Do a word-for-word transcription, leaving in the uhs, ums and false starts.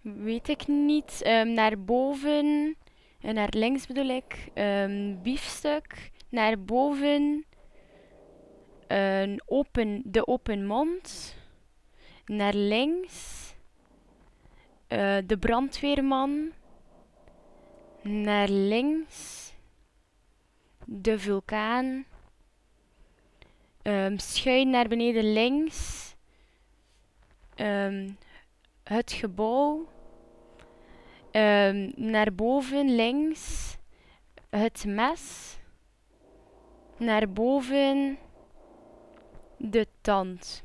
weet ik niet. Ehm, naar boven, en naar links bedoel ik, ehm, biefstuk. Naar boven, een open, de open mond. Naar links, eh, de brandweerman. Naar links, de vulkaan. Ehm, schuin naar beneden links, ehm, het gebouw. Ehm, naar boven links, het mes. Naar boven, de tand.